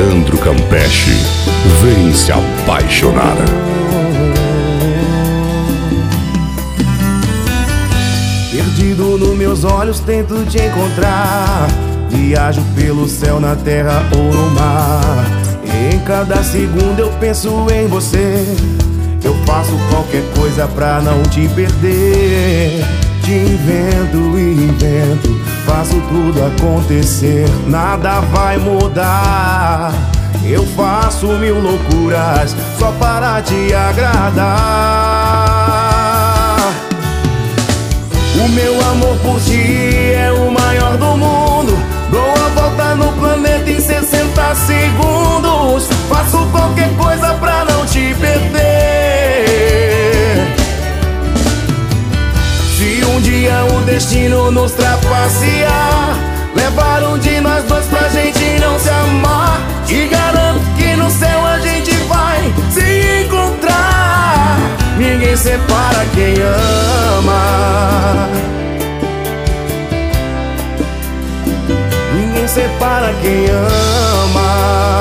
Leandro Campeche, vem se apaixonar. Perdido nos meus olhos tento te encontrar. Viajo pelo céu, na terra ou no mar. E em cada segundo eu penso em você. Eu faço qualquer coisa pra não te perder. Te invento e invento, faço tudo acontecer. Nada vai mudar. Eu faço mil loucuras só para te agradar. O meu amor por ti é o maior do mundo. Dou a volta no planeta em 60 segundos. Faço qualquer coisa pra não te perder. Se um dia o destino nos trapacear, levar um de nós dois pra gente não se amar, te garanto que no céu a gente vai se encontrar. Ninguém separa quem ama. Ninguém separa quem ama.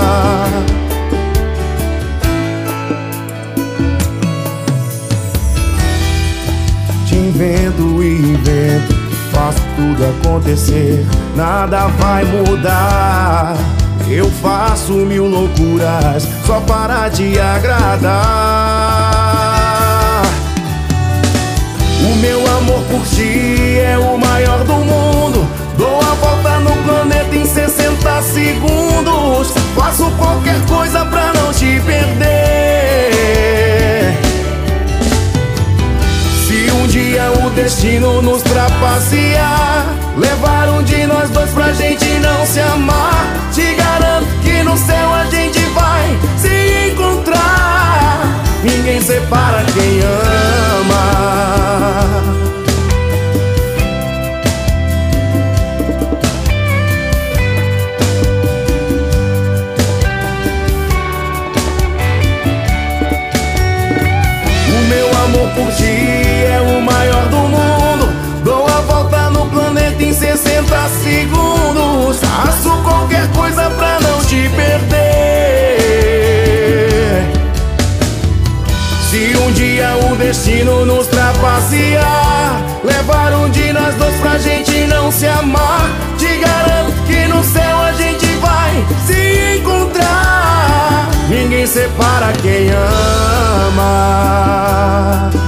Te invento e invento, faço tudo acontecer. Nada vai mudar. Eu faço mil loucuras só para te agradar. O meu amor por ti é o maior do mundo. Dou a volta no planeta em 60 segundos. Faço qualquer coisa pra não te perder. Se um dia o destino nos trapacear, levar um de nós dois pra gente não se amar, te garanto que no céu a gente vai se encontrar. Ninguém separa quem ama. Por ti é o maior do mundo. Dou a volta no planeta em 60 segundos. Faço qualquer coisa pra não te perder. Se um dia o destino nos trapacear, levar um de nós dois pra gente não se amar, te garanto que no céu a gente vai se encontrar. Ninguém separa quem ama.